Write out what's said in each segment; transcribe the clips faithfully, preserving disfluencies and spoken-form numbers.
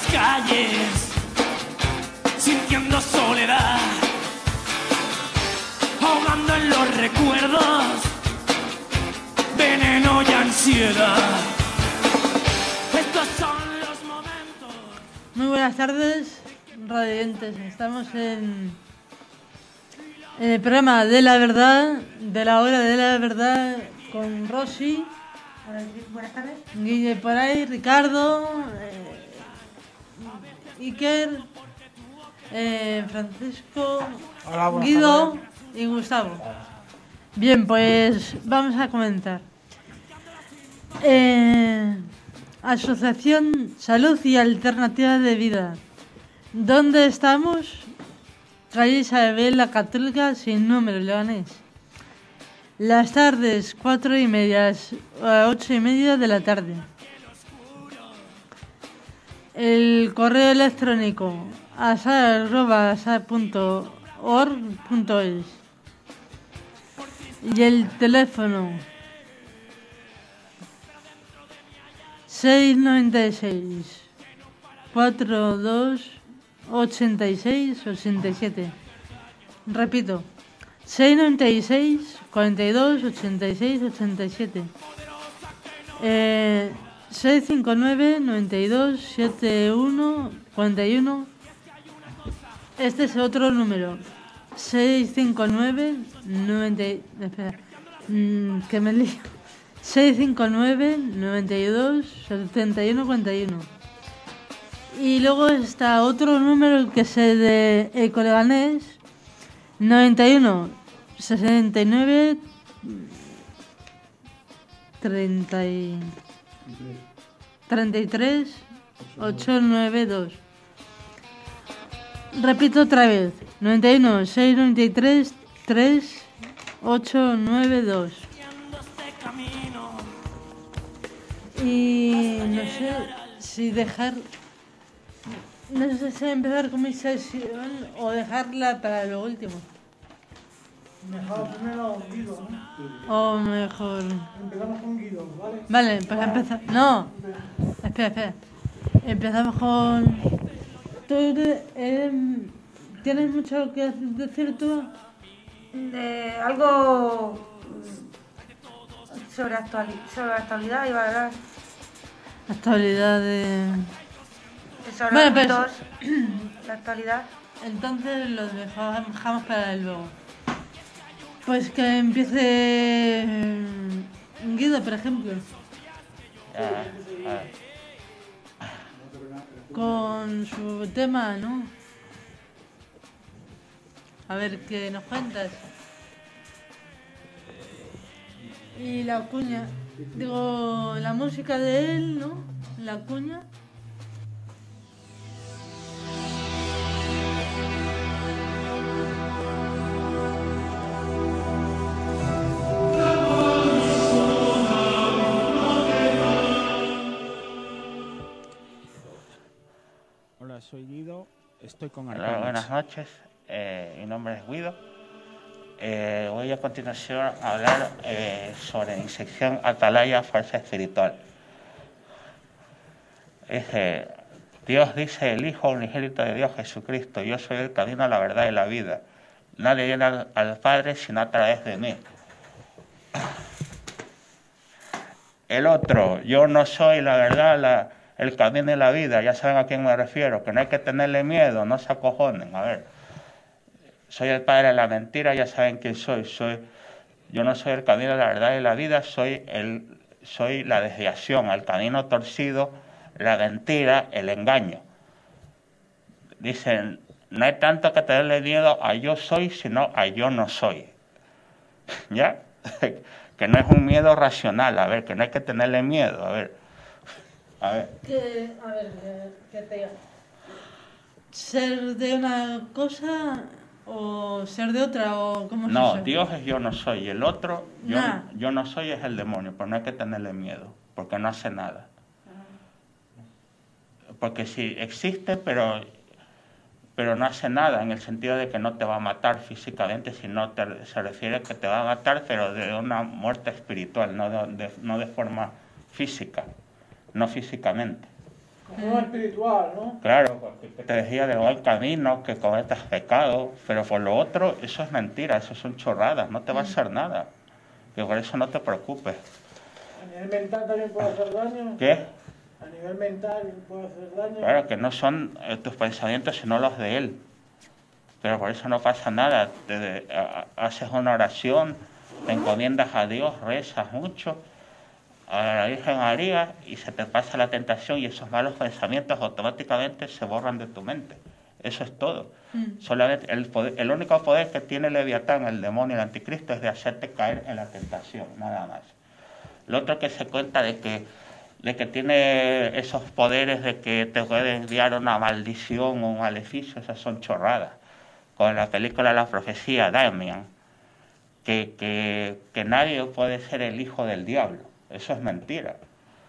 calles, sintiendo soledad, ahogando en los recuerdos, veneno y ansiedad. Estos son los momentos. Muy buenas tardes, radiantes. Estamos en, en el programa de la verdad, de la hora de la verdad, con Rosy. Buenas tardes. Guille por ahí, Ricardo, eh, Iker, eh, Francisco, Hola, buenas Guido tardes. y Gustavo. Bien, pues vamos a comenzar. Eh, Asociación Salud y Alternativa de Vida. ¿Dónde estamos? Calle Isabel la Católica, sin número, Leganés. Las tardes, cuatro y media a ocho y media de la tarde. El correo electrónico asar arroba asar punto org punto es. Y el teléfono seis noventa y seis cuarenta y dos ochenta y seis ochenta y siete. Repito, seis noventa y seis cuarenta y dos ochenta y seis ochenta y siete. Eh, seis cinco nueve noventa y dos setenta y uno cuarenta y uno. Este es otro número. seis cinco nueve noventa. Espera, mm, que me lío. seis cinco nueve noventa y dos setenta y uno cuarenta y uno. Y luego está otro número que es el de Ecoleganés, noventa y uno sesenta y nueve treinta y treinta y tres ochocientos noventa y dos. Repito otra vez, noventa y uno seiscientos noventa y tres tres ochocientos noventa y dos. Y no sé si dejar, no sé si empezar con mi sesión o dejarla para lo último. Mejor primero Guido, ¿no? O mejor. Empezamos con Guido, ¿vale? Vale, pues empezar. No, espera, espera. Empezamos con. ¿Tú eh, tienes mucho que decir tú? De algo sobre, actuali sobre actualidad, iba a hablar. Actualidad de. Sobre Bueno, los pues- mitos, la actualidad. Entonces lo dejamos dejamos para luego. Pues que empiece mm, Guido, por ejemplo, Ah, ah. con su tema, ¿no? A ver qué nos cuentas. Y la cuña, digo, la música de él, ¿no? La cuña. Hola, soy Guido, estoy con Hola, Arcanis. buenas noches, eh, mi nombre es Guido. Eh, voy a continuación a hablar eh, sobre mi sección Atalaya, Fuerza Espiritual. Dice, Dios dice, el Hijo unigénito de Dios, Jesucristo, yo soy el camino, la verdad y la vida. Nadie viene al, al Padre sino a través de mí. El otro, yo no soy la verdad, la, el camino y la vida, ya saben a quién me refiero, que no hay que tenerle miedo, no se acojonen, a ver. Soy el padre de la mentira, ya saben quién soy, soy yo no soy el camino, la verdad y la vida, soy, el, soy la desviación, el camino torcido, la mentira, el engaño. Dicen, no hay tanto que tenerle miedo a yo soy, sino a yo no soy. ¿Ya? Que no es un miedo racional, a ver, que no hay que tenerle miedo, a ver. A ver. Que, a ver, que te diga. ¿Ser de una cosa o ser de otra o cómo No, es eso? Dios es yo no soy, y el otro, yo, Nah. yo no soy es el demonio, pero no hay que tenerle miedo, porque no hace nada. Porque sí, existe, pero, pero no hace nada, en el sentido de que no te va a matar físicamente, sino te, se refiere a que te va a matar, pero de una muerte espiritual, no de, de, no de forma física, no físicamente. Como espiritual, ¿no? Claro, porque te decía de buen camino, que cometas pecado, pero por lo otro, eso es mentira, eso son chorradas, no te va a hacer nada. Que por eso no te preocupes. A nivel mental también puede hacer daño. ¿Qué? A nivel mental puede hacer daño. Claro, que no son eh, tus pensamientos, sino los de él. Pero por eso no pasa nada. Te, de- a- a- haces una oración, te encomiendas a Dios, rezas mucho, a la Virgen María, y se te pasa la tentación y esos malos pensamientos automáticamente se borran de tu mente. Eso es todo. Mm. Solamente el, poder- el único poder que tiene Leviatán, el demonio, el anticristo, es de hacerte caer en la tentación, nada más. Lo otro que se cuenta de que, de que tiene esos poderes de que te puede enviar una maldición o un maleficio, esas son chorradas. Con la película La Profecía, Damian, que, que, que nadie puede ser el hijo del diablo. Eso es mentira.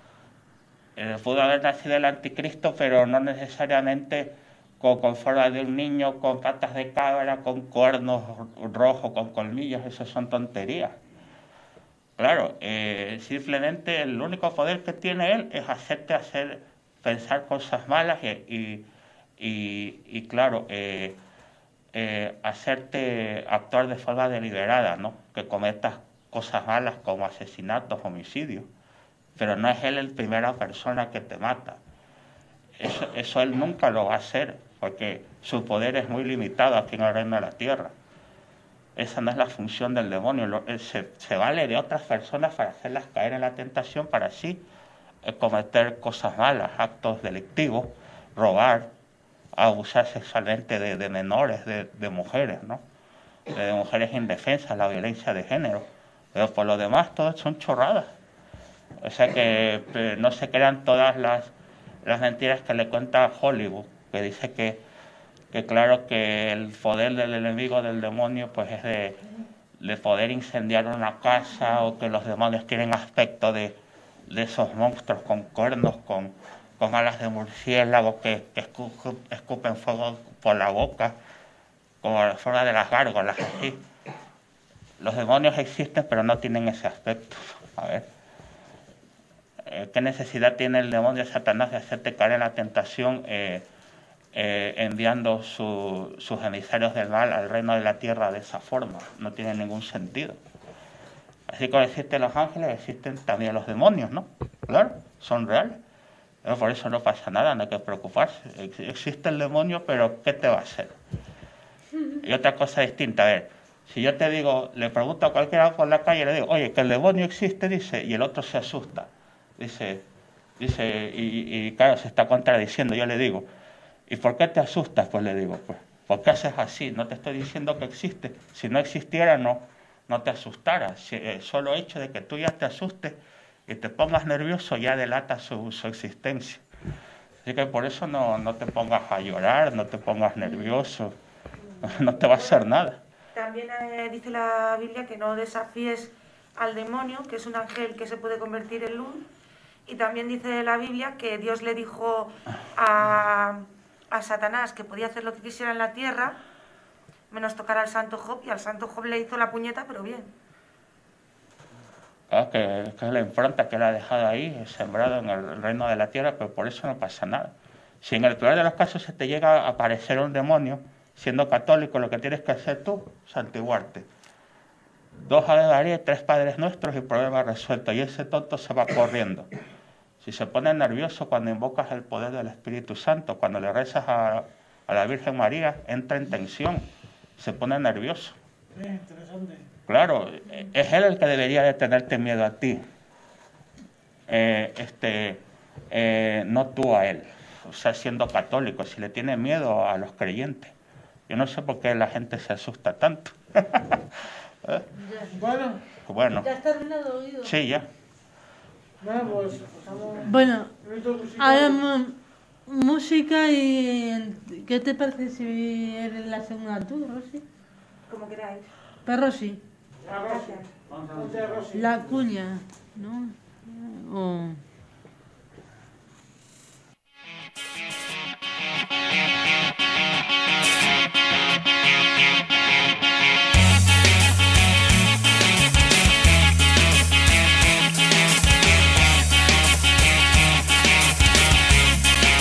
Eh, pudo haber nacido el anticristo, pero no necesariamente con, con forma de un niño, con patas de cabra, con cuernos rojos, con colmillos. Eso son tonterías. Claro, eh, simplemente el único poder que tiene él es hacerte hacer, pensar cosas malas y, y, y, y claro, eh, eh, hacerte actuar de forma deliberada, ¿no? Que cometas cosas malas como asesinatos, homicidios. Pero no es él el primera persona que te mata. Eso, eso él nunca lo va a hacer, porque su poder es muy limitado aquí en el reino de la tierra. Esa no es la función del demonio. Lo- él se, se vale de otras personas para hacerlas caer en la tentación, para así eh, cometer cosas malas, actos delictivos, robar, abusar sexualmente de, de menores, de, de mujeres, ¿no? De mujeres indefensas, la violencia de género. Pero por lo demás, todo son chorradas. O sea que eh, no se crean todas las, las mentiras que le cuenta Hollywood, que dice que, que claro que el poder del enemigo del demonio pues es de, de poder incendiar una casa, o que los demonios tienen aspecto de, de esos monstruos con cuernos, con, con alas de murciélago que, que escu- escupen fuego por la boca, como la forma de las gárgolas, así. Los demonios existen, pero no tienen ese aspecto. A ver. Eh, ¿Qué necesidad tiene el demonio Satanás de hacerte caer en la tentación eh, eh, enviando su, sus emisarios del mal al reino de la tierra de esa forma? No tiene ningún sentido. Así como existen los ángeles, existen también los demonios, ¿no? Claro, son reales. Pero por eso no pasa nada, no hay que preocuparse. Ex- Existe el demonio, pero ¿qué te va a hacer? Y otra cosa distinta, a ver, si yo te digo, le pregunto a cualquiera por la calle, le digo, oye, que el demonio existe, dice, y el otro se asusta. Dice, dice, y, y claro, se está contradiciendo. Yo le digo, ¿y por qué te asustas? Pues le digo, pues, ¿por qué haces así? No te estoy diciendo que existe. Si no existiera, no, no te asustaras. Si, el solo hecho de que tú ya te asustes y te pongas nervioso ya delata su, su existencia. Así que por eso no, no te pongas a llorar, no te pongas nervioso, no te va a hacer nada. También eh, dice la Biblia que no desafíes al demonio, que es un ángel que se puede convertir en luz. Y también dice la Biblia que Dios le dijo a, a Satanás que podía hacer lo que quisiera en la tierra, menos tocar al santo Job, y al santo Job le hizo la puñeta, pero bien. Claro, que, que es la impronta que él ha dejado ahí, sembrado en el reino de la tierra, pero por eso no pasa nada. Si en el peor de los casos se te llega a aparecer un demonio, siendo católico, lo que tienes que hacer tú, santiguarte. Dos Ave María y tres Padres Nuestros y problema resuelto. Y ese tonto se va corriendo. Si se pone nervioso cuando invocas el poder del Espíritu Santo, cuando le rezas a, a la Virgen María, entra en tensión, se pone nervioso. Sí, interesante. Claro, es él el que debería de tenerte miedo a ti, eh, este, eh, no tú a él. O sea, siendo católico, si le tiene miedo a los creyentes. Yo no sé por qué la gente se asusta tanto. ¿Eh? Bueno, Bueno, ¿Ya has terminado, Guido? sí, ya. bueno, pues pasamos Bueno, un minuto de música. ahora mu- música y... ¿Qué te parece si eres la segunda tú, Rosy? Como queráis. Pues Rosy, A Rosy. Ponte a Rosy. la cuña, ¿no? O... Thank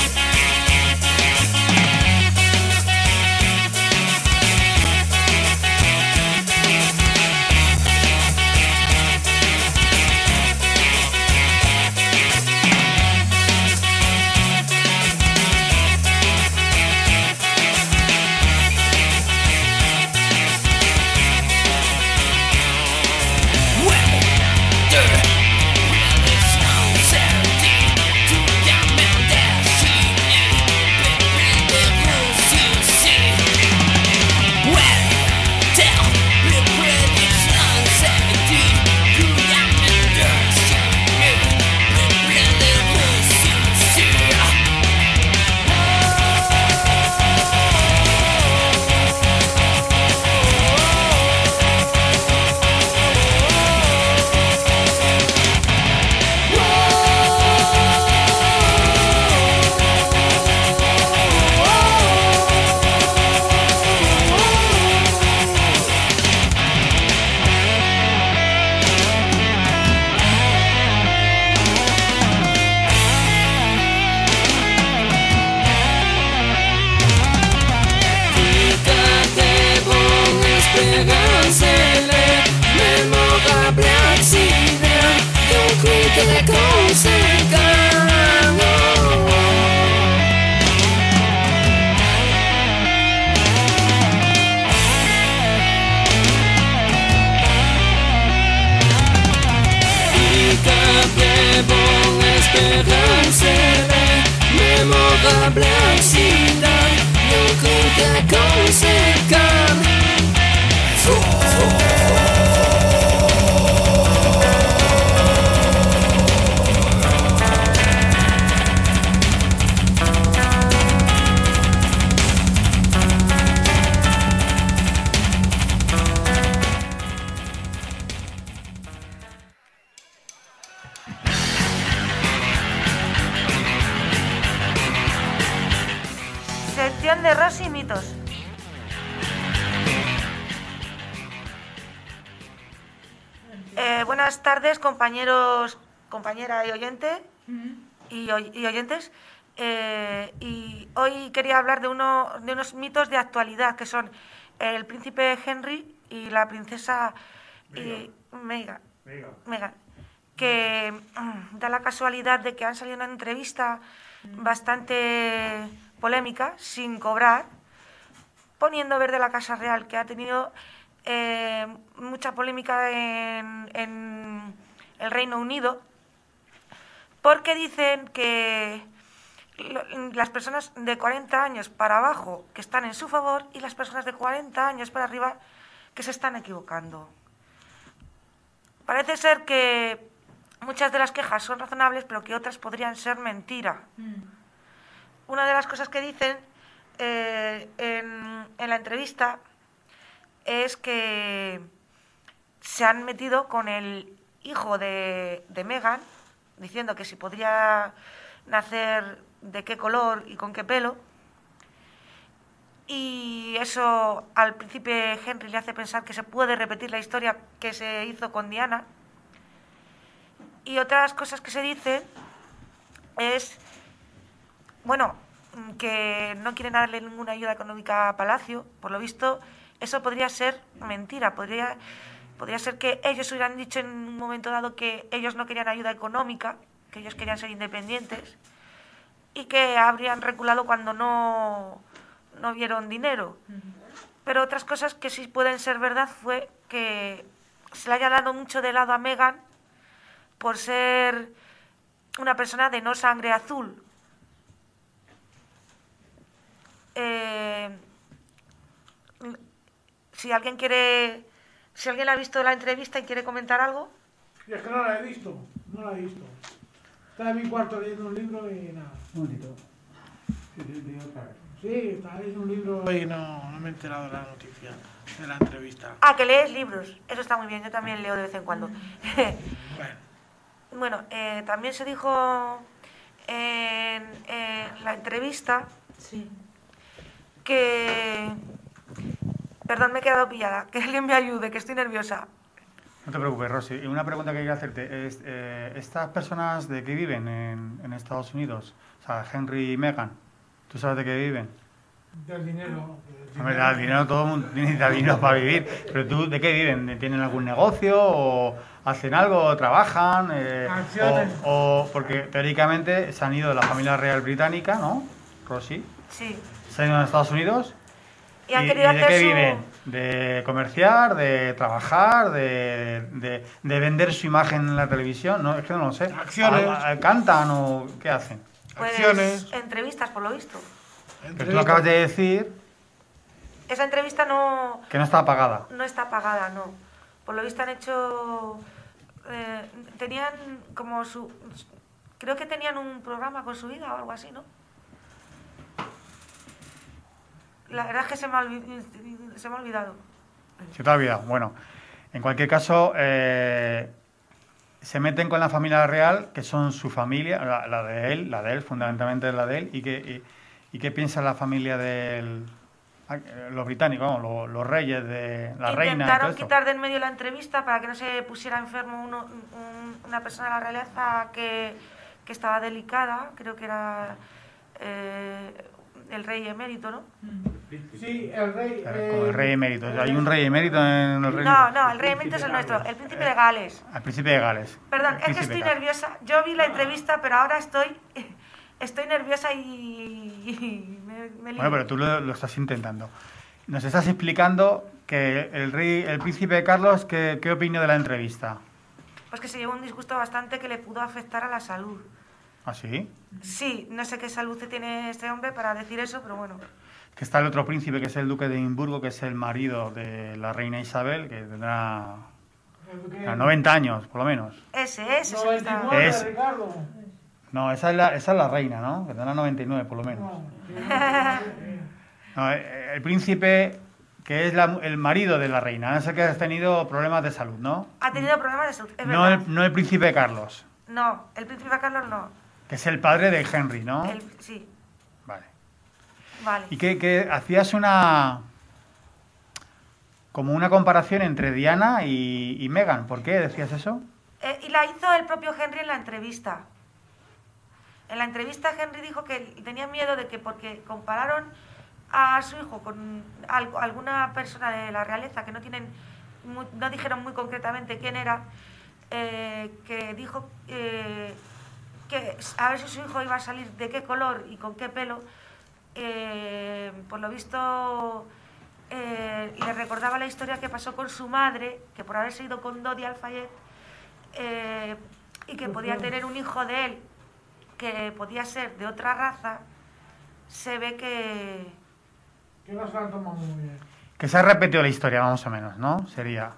que consigan. Bon espérance mémorable accident, un coup de conséquent. Sección de Rosy y mitos. Eh, buenas tardes, compañeros, compañera y oyente y, oy- y oyentes. Eh, y hoy quería hablar de uno de unos mitos de actualidad que son el príncipe Henry y la princesa y Meghan. Meghan, que mm, da la casualidad de que han salido en una entrevista bastante polémica, sin cobrar, poniendo verde la Casa Real, que ha tenido eh, mucha polémica en, en el Reino Unido, porque dicen que lo- las personas de cuarenta años para abajo que están en su favor y las personas de cuarenta años para arriba que se están equivocando. Parece ser que muchas de las quejas son razonables, pero que otras podrían ser mentira. Una de las cosas que dicen eh, en, en la entrevista es que se han metido con el hijo de, de Meghan, diciendo que si podría nacer de qué color y con qué pelo. Y eso al príncipe Henry le hace pensar que se puede repetir la historia que se hizo con Diana. Y otras cosas que se dicen es, bueno, que no quieren darle ninguna ayuda económica a Palacio. Por lo visto, eso podría ser mentira. Podría, podría ser que ellos hubieran dicho en un momento dado que ellos no querían ayuda económica, que ellos querían ser independientes, y que habrían reculado cuando no, no vieron dinero. Pero otras cosas que sí pueden ser verdad fue que se le haya dado mucho de lado a Meghan por ser una persona de no sangre azul. Eh, si alguien quiere, si alguien ha visto la entrevista y quiere comentar algo. Y es que no la he visto, no la he visto. Estaba en mi cuarto leyendo un libro y nada. Un momentito. Sí, sí, digo otra vez. Sí, estaba leyendo un libro y no, no me he enterado de la noticia, de la entrevista. Ah, que lees libros. Eso está muy bien, yo también leo de vez en cuando. Bueno, Bueno, eh, también se dijo en, en la entrevista Sí. que... Perdón, me he quedado pillada. Que alguien me ayude, que estoy nerviosa. No te preocupes, Rosy. Y una pregunta que quería hacerte es, eh, ¿estas personas de qué viven en, en Estados Unidos? O sea, Henry y Meghan, ¿tú sabes de qué viven? del dinero. del Hombre, el dinero, todo el mundo necesita dinero para vivir. Pero tú, ¿de qué viven? ¿Tienen algún negocio? ¿O hacen algo? ¿O trabajan? Eh, Acciones. o, o porque teóricamente se han ido de la familia real británica, ¿no? Rosy. Sí. Se han ido a Estados Unidos. Y han ¿Y, querido y de hacer qué su... viven? ¿De comerciar? ¿De trabajar? ¿De, de, de vender su imagen en la televisión? No, es que no lo sé. Acciones. ¿A- a- ¿Cantan o qué hacen? Pues, acciones. entrevistas, por lo visto. Pero tú acabas de decir Esa entrevista no, que no está pagada. no está pagada, no. Por lo visto han hecho... eh, tenían como su... Creo que tenían un programa con su vida o algo así, ¿no? La verdad es que se me ha, olvi- se me ha olvidado. Se te ha olvidado. Bueno, en cualquier caso, eh, se meten con la familia real, que son su familia, la, la de él, la de él, fundamentalmente la de él, y que, y, y qué piensa la familia de los británicos, vamos, los, los reyes, de la reina y todo Intentaron esto. quitar del medio la entrevista para que no se pusiera enfermo uno, un- una persona de la realeza que, que estaba delicada, creo que era eh, el rey emérito, ¿no? Sí, el rey... Claro, eh, como el rey emérito. ¿Hay un rey emérito en el reino? No, no, el rey emérito es el nuestro, el príncipe de Gales. Al príncipe de Gales. Perdón, El es que príncipe estoy Carlos. nerviosa. Yo vi la entrevista, pero ahora estoy estoy nerviosa y, y me, me lío. Bueno, pero tú lo, lo estás intentando. Nos estás explicando que el rey, el príncipe Carlos, ¿qué, qué opinión de la entrevista? Pues que se llevó un disgusto bastante que le pudo afectar a la salud. ¿Ah, sí? Sí, no sé qué salud tiene este hombre para decir eso, pero bueno. Que está el otro príncipe, que es el duque de Edimburgo, que es el marido de la reina Isabel, que tendrá el duque- tendrá noventa años, por lo menos. Ese, ese es el que está... noventa y nueve, Es- Ricardo. No, esa es la, esa es la reina, ¿no? Que tendrá noventa y nueve, por lo menos. No, que- No, eh, el príncipe, que es la- el marido de la reina, no sé que has tenido problemas de salud, ¿no? Ha tenido problemas de salud, es No verdad. el, no el príncipe No, Carlos, el príncipe Carlos no. que es el padre de Henry, ¿no? El- sí, Vale. vale. Y que, que hacías una... como una comparación entre Diana y, y Meghan. ¿Por qué decías eso? Eh, y la hizo el propio Henry en la entrevista. En la entrevista Henry dijo que tenía miedo de que porque compararon a su hijo con al- alguna persona de la realeza que no tienen muy- no dijeron muy concretamente quién era, eh, que dijo eh, que a ver si su hijo iba a salir de qué color y con qué pelo. Eh, por lo visto eh, le recordaba la historia que pasó con su madre, que por haberse ido con Dodi Al-Fayed, eh, y que podía tener un hijo de él que podía ser de otra raza, se ve que... que no se la han tomado muy bien. Que se ha repetido la historia, más o menos, ¿no? Sería.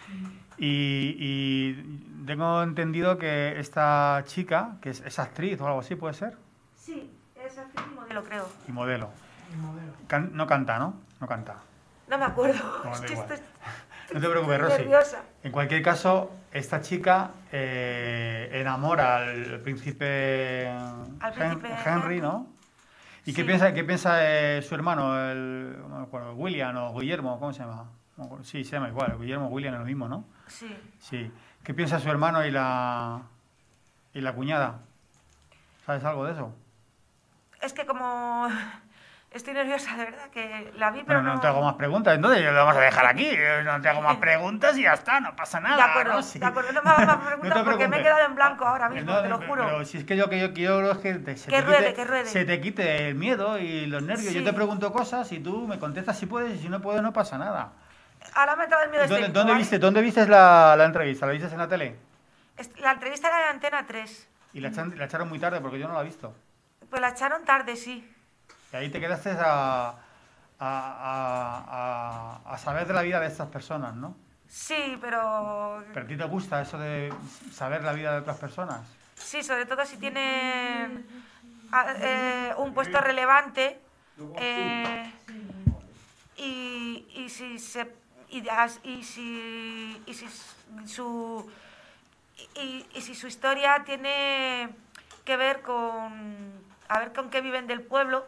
Y, y tengo entendido que esta chica, que es, es actriz o algo así, ¿puede ser? Sí, es actriz y modelo, creo. Y modelo. El modelo. Can- no canta, ¿no? No canta. No me acuerdo. No, es da que igual. estoy, No te preocupes, estoy Rosy. nerviosa. En cualquier caso, esta chica eh, enamora al príncipe, Al Hen- príncipe Henry, ¿no? ¿Y qué Sí. piensa, qué piensa eh, su hermano, el, no me acuerdo, William o Guillermo? ¿Cómo se llama? No me acuerdo. Sí, se llama igual. Guillermo, William es lo mismo, ¿no? Sí. Sí. ¿Qué piensa su hermano y la, y la cuñada? ¿Sabes algo de eso? Es que como estoy nerviosa, de verdad, que la vi, pero Bueno, no, no... te hago más preguntas, entonces lo vamos a dejar aquí. No te hago más preguntas y ya está, no pasa nada. De acuerdo, Rosy. de acuerdo, no me hagas más No preguntas te porque me he preocupes. quedado en blanco ahora mismo, No, te lo pero- juro. Pero si es que yo, que yo quiero es que, te, se, Que te ruede, quite, que ruede. se te quite el miedo y los nervios. Yo Sí. te pregunto cosas y tú me contestas si puedes y si no puedes no pasa nada. Ahora me ha entrado el miedo ¿Dónde, escénico, dónde ¿vale? viste, ¿Dónde viste la, la entrevista? ¿La viste en la tele? Est- La entrevista era de Antena tres. Y la, echan- la echaron muy tarde porque yo no la he visto. Pues la echaron tarde, sí. Y ahí te quedaste a, a, a, a- a saber de la vida de estas personas, ¿no? Sí, pero... ¿Pero a ti te gusta eso de saber la vida de otras personas? Sí, sobre todo si tienen a- eh, un puesto relevante eh, y, y si se y, as- y si y si su y, y si su historia tiene que ver con a ver con qué viven del pueblo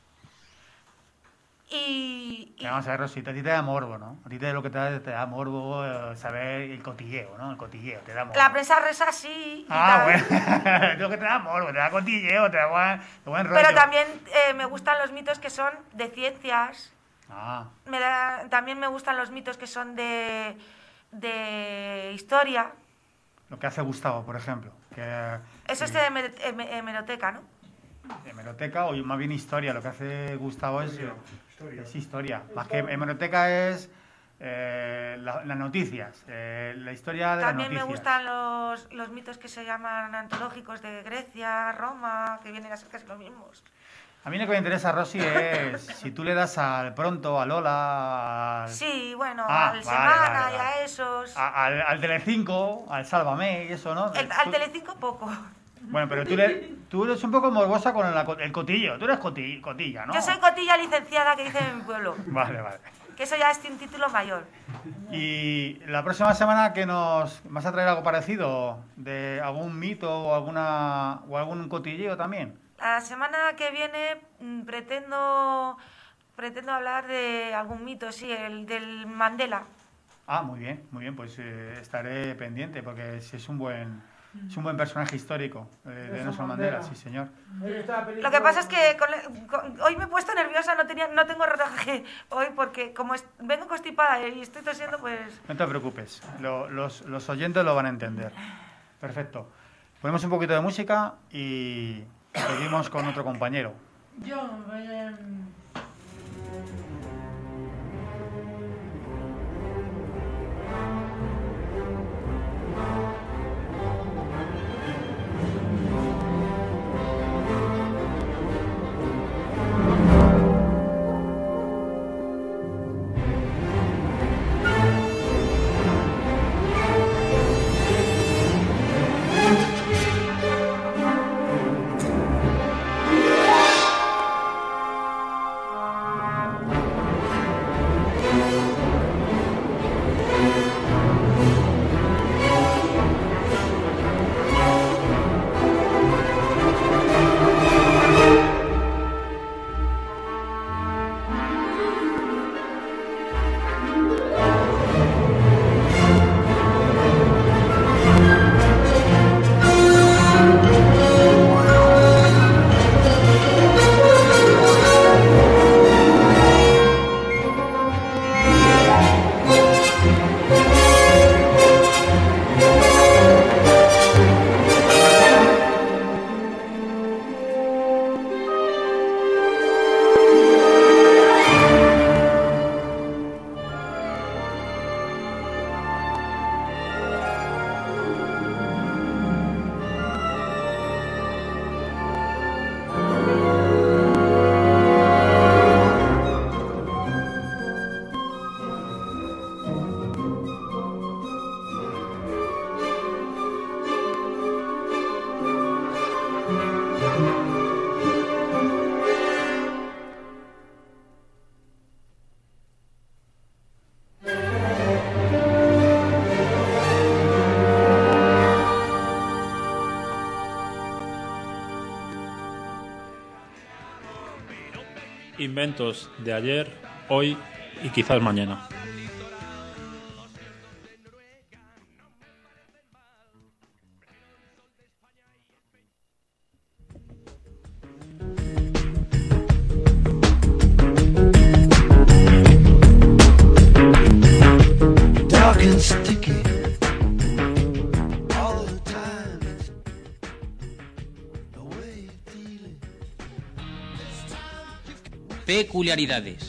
y, y- Que vamos a ver, Rosita, a ti te da morbo, ¿no? A ti te, lo que te da, te da morbo eh, saber el cotilleo, ¿no? El cotilleo, te da morbo. la prensa reza sí y Ah, tal. bueno. Lo que te da morbo, te da cotilleo, te da buen, te buen rollo. Pero también eh, me gustan los mitos que son de ciencias. Ah, Me da- también me gustan los mitos que son de, de historia. lo que hace Gustavo, por ejemplo. Que, Eso es de hemer- hemer- hemeroteca, ¿no? hemeroteca o más bien historia. Lo que hace Gustavo es, Historia. es historia. Más que hemeroteca es eh, la- las noticias, eh, la historia de También me las noticias. gustan los, los mitos que se llaman antológicos de Grecia, Roma, que vienen a ser casi los mismos. A mí lo que me interesa, Rosy, es si tú le das al Pronto, a Lola, al, Sí, bueno, Ah, al vale, Semana vale, y vale. a esos. a- al, al Telecinco, al Sálvame y eso, ¿no? El- Tú- al Telecinco poco. Bueno, pero tú, le- tú eres un poco morbosa con la co- el cotillo. Tú eres coti- cotilla, ¿no? Yo soy cotilla licenciada, que dice en mi pueblo. Vale, vale. Que eso ya es un título mayor. Y la próxima semana que nos vas a traer algo parecido, de algún mito o alguna o algún cotilleo también. La semana que viene mm, pretendo pretendo hablar de algún mito, sí, el del Mandela. Ah, muy bien, muy bien, pues eh, estaré pendiente porque si es un buen Es un buen personaje histórico eh, de Nelson Nelson Mandela, Mandela. sí señor. Ahí está la Lo película. que pasa es que con- con- hoy me he puesto nerviosa, no tenía, no tengo rodaje hoy porque como es- vengo constipada y estoy tosiendo, pues... No te preocupes, lo- los, los oyentes lo van a entender. Perfecto. Ponemos un poquito de música y seguimos con otro compañero. Yo, eh, Inventos de ayer, hoy y quizás mañana. Dark and sticky all the time. The way you feel it. Peculiaridades.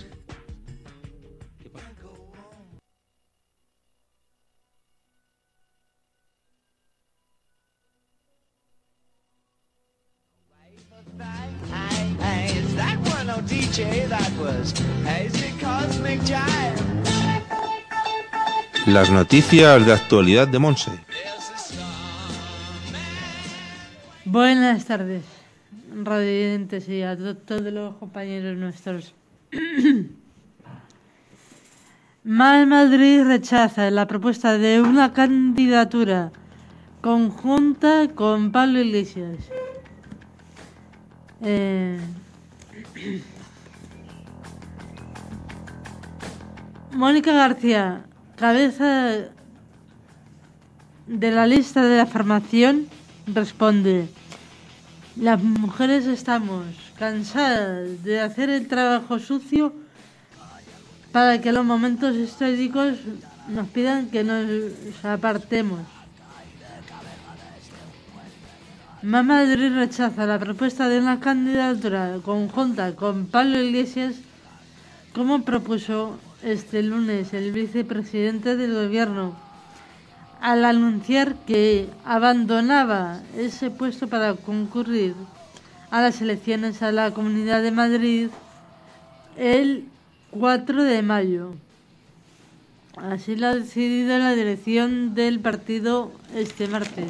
Hey, is that one on D J? That was Hazy Cosmic Jive. Las noticias de actualidad de Monse. buenas tardes, radiantes y a to- todos los compañeros nuestros. Mal Madrid rechaza la propuesta de una candidatura conjunta con Pablo Iglesias. Eh, Mónica García, cabeza de la lista de la formación, responde: las mujeres estamos cansadas de hacer el trabajo sucio para que los momentos históricos nos pidan que nos apartemos. Más Madrid rechaza la propuesta de una candidatura conjunta con Pablo Iglesias, como propuso este lunes el vicepresidente del gobierno, al anunciar que abandonaba ese puesto para concurrir a las elecciones a la Comunidad de Madrid el cuatro de mayo. Así lo ha decidido la dirección del partido este martes.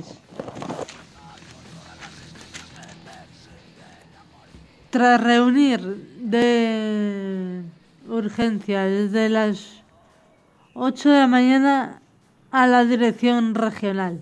Tras reunir de urgencia desde las ocho de la mañana a la dirección regional.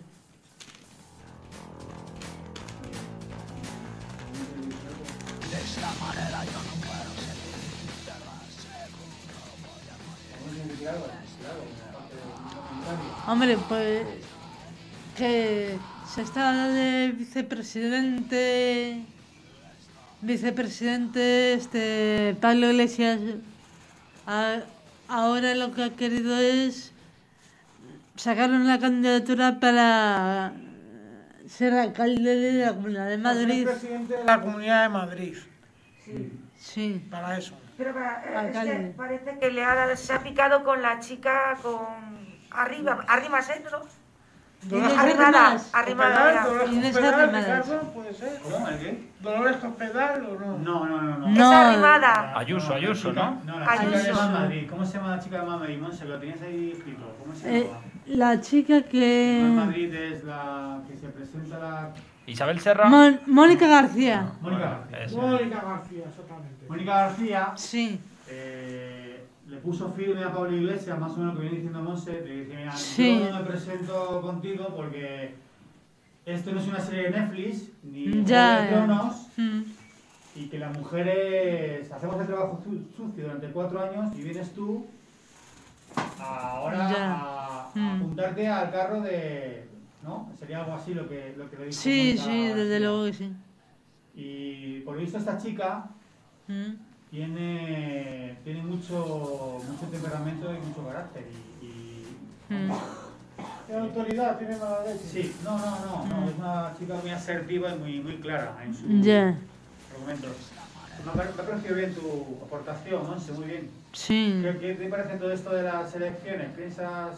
Hombre, pues que se está hablando de vicepresidente, vicepresidente este Pablo Iglesias. A- ahora lo que ha querido es sacar una candidatura para ser alcalde de la Comunidad de Para ser Madrid. presidente de la Comunidad de Madrid. Sí. Sí. Para eso. Pero para- es que Alcalde. parece que le ha, se ha picado con la chica con arriba, arrimas, ¿eh? ¿No? Inés Arrimada, Arrimadas. arrimada. Cospedal, era. Dolores Inés Cospedal, Arrimadas. Ricardo, ¿puede ser? ¿Cómo? ¿El qué? ¿Dolores Cospedal o no? No, no, no. no. No. Es arrimada. Ayuso, Ayuso, ¿no? No, la chica de Ayuso. Más Madrid. ¿Cómo se llama la chica de Más Madrid, Monse? ¿Lo tenías ahí escrito? ¿Cómo se Eh, llama? la chica Más que... Madrid es la que se presenta la... Isabel Serra. Mon- Mónica García. Mónica García. Eso. Mónica García, exactamente. Mónica García Sí. eh, le puso firme a Pablo Iglesias, más o menos lo que viene diciendo Monse, de decir, mira, Sí. yo no me presento contigo porque esto no es una serie de Netflix, ni Ya, Juego de ya. Tronos, Mm. y que las mujeres hacemos el trabajo su- sucio durante cuatro años y vienes tú ahora Ya. a, a Mm. apuntarte al carro de... ¿no? Sería algo así lo que, lo que le dijo Sí, Mónica sí, desde García. luego que sí. Y por lo visto esta chica Mm. tiene, tiene mucho, mucho temperamento y mucho carácter. Y, y- Mm. ¿Qué autoridad tiene mala leche? sí, no, no, no, no, es una chica muy asertiva y muy, muy clara en sus Ya. argumentos. Me ha, pare- me ha parecido bien tu aportación, Monse, muy bien. Sí. ¿Qué, qué te parece todo esto de las elecciones? ¿Piensas,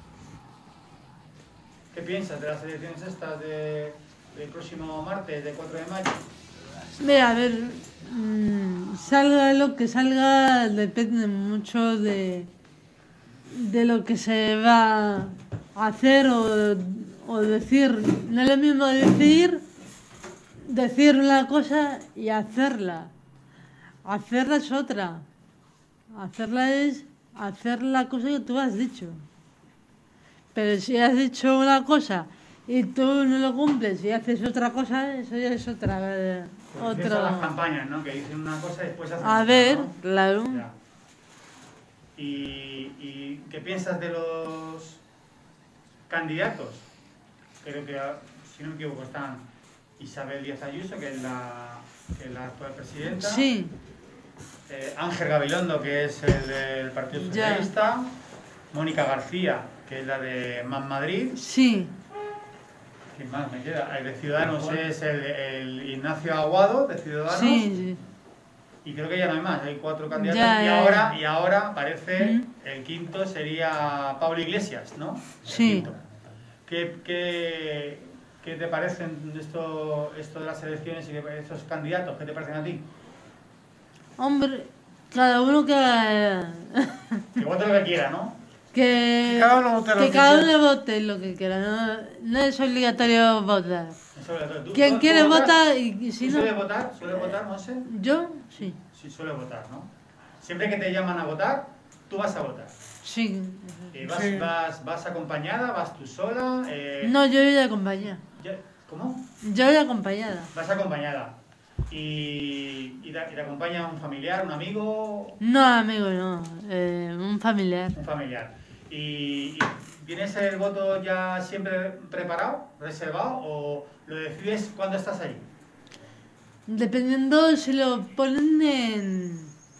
¿Qué piensas de las elecciones estas de, del próximo martes, del cuatro de mayo? Mira, a ver, mm, salga lo que salga, depende mucho de, de lo que se va a hacer o, o decir. No es lo mismo decir, decir una cosa y hacerla. Hacerla es otra. Hacerla es hacer la cosa que tú has dicho. Pero si has dicho una cosa y tú no lo cumples y haces otra cosa, eso ya es otra. eh, Porque esas son las otro. campañas, ¿no? Que dicen una cosa y después hacen A otra, ver, ¿no? claro. Ya. ¿Y, ¿Y qué piensas de los candidatos? Creo que, si no me equivoco, están Isabel Díaz Ayuso, que es la, que es la actual presidenta. Sí, eh, Ángel Gabilondo, que es el del Partido Ya. Socialista. Mónica García, que es la de Más Madrid. sí, ¿Quién más me queda? El de Ciudadanos es el, el Ignacio Aguado, de Ciudadanos. sí, Y creo que ya no hay más, hay cuatro candidatos. Ya, y, ya, ahora, ya. y ahora parece Ujú. el quinto sería Pablo Iglesias, ¿no? El Sí. quinto. ¿Qué, qué, qué te parecen esto, esto de las elecciones y de esos candidatos? ¿Qué te parecen a ti? hombre, cada uno que haga- Que vote lo que quiera, ¿no? que, Que cada uno vote lo que que cada quiera. uno vote lo que quiera, no, no es obligatorio votar. Eso es todo. ¿Tú- Quien tú- quiere tú votas? vota y, y si ¿Tú no, sueles votar? ¿Sueles votar, Monse? yo sí, Sí, suele votar, ¿no? Siempre que te llaman a votar, tú vas a votar. sí. Eh, vas, Sí. vas, vas acompañada, vas tú sola. eh, No, yo voy acompañada. ya- ¿Cómo? Yo voy acompañada. Vas acompañada. Y, y, te, y te acompaña un familiar, un amigo, No, amigo, no, eh, un familiar. un familiar. Y, y ¿tienes el voto ya siempre preparado, reservado, o lo decides cuando estás ahí? Dependiendo si lo ponen en,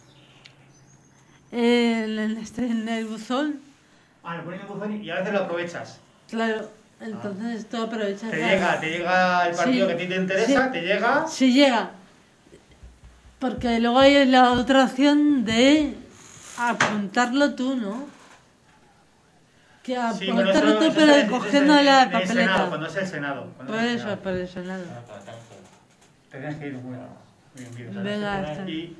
en, el- este, en el buzón, Ah, lo pones en el buzón y a veces lo aprovechas. claro, entonces tú aprovechas. Te la- llega, te llega el partido Sí, que a ti te interesa, sí. te llega. Si llega, porque luego hay la otra opción de apuntarlo tú, ¿no? Que Sí, bueno, apuntarlo eso- tú, eso pero es- eso es cogiendo en- la en el Senado, papeleta. cuando es el Senado. cuando Por es el eso, Senado. por eso, nada. Te tienes que ir muy bien. Muy bien, Venga, está. Y,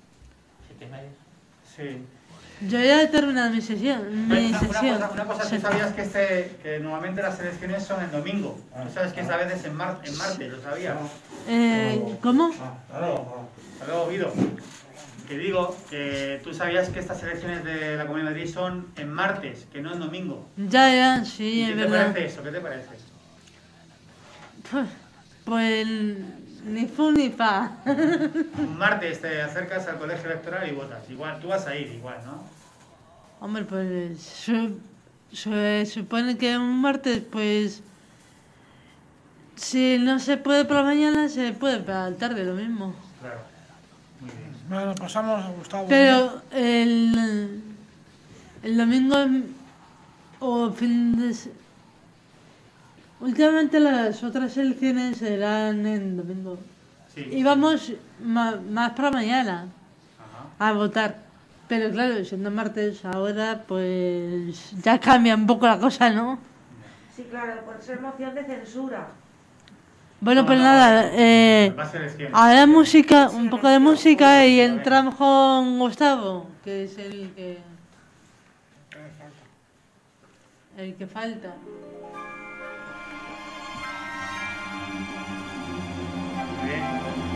sí. Yo ya he terminado mi sesión. Mi Una, una sesión. cosa, una cosa, Sí. tú sabías que, este, que normalmente las elecciones son el domingo. Tú sabes que esta vez es en, mar, en martes, ¿lo sabías? Eh, ¿Cómo? Hasta luego, Guido. Que digo que tú sabías que estas elecciones de la Comunidad de Madrid son en martes, que no en domingo. Ya, ya, sí, ¿Y es qué te verdad. parece eso? ¿Qué te parece? Pues, pues ni fu ni fa. Un martes te acercas al colegio electoral y votas. Igual, tú vas a ir igual, ¿no? Hombre, pues. Se, se supone que un martes, pues. Si no se puede por la mañana, se puede para la tarde, lo mismo. Claro. Muy bien. Bueno, pasamos a Gustavo. Pero el, el domingo o fin de... se- Últimamente las otras elecciones serán en domingo. Sí. Íbamos ma- más para mañana Ajá. a votar. Pero claro, siendo martes ahora, pues ya cambia un poco la cosa, ¿no? Sí, claro, por ser moción de censura. Bueno, No, pues no, nada, eh, va a ser elecciones. ahora música, Sí, un poco de elección. música y entramos con Gustavo, que es el que el que falta. Muy bien.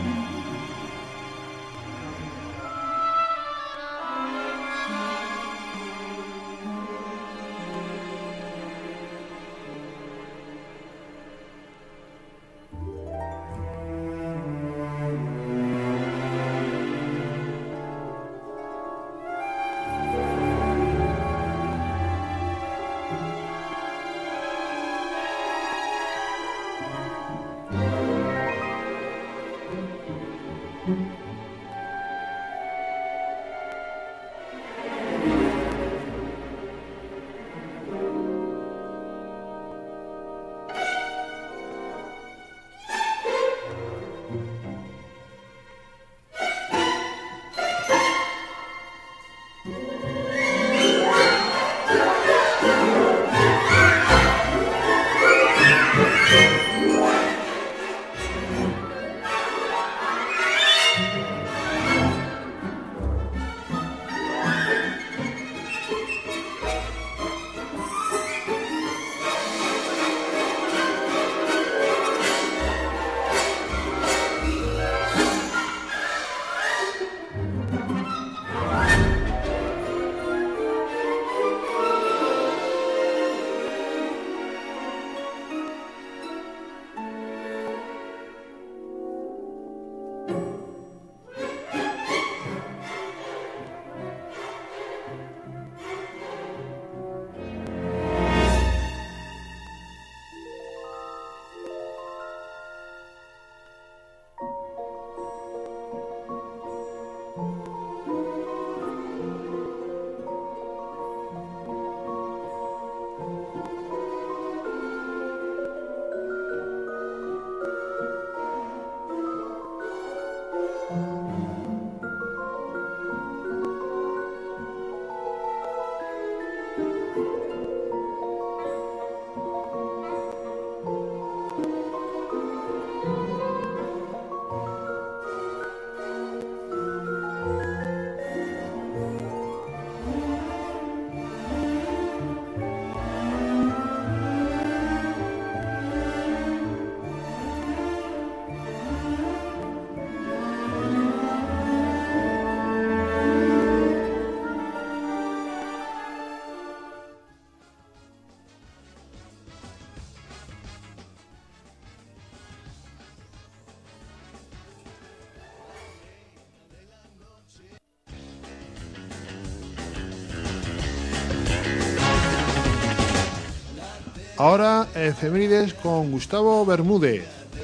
Ahora, efemérides con Gustavo Bermúdez.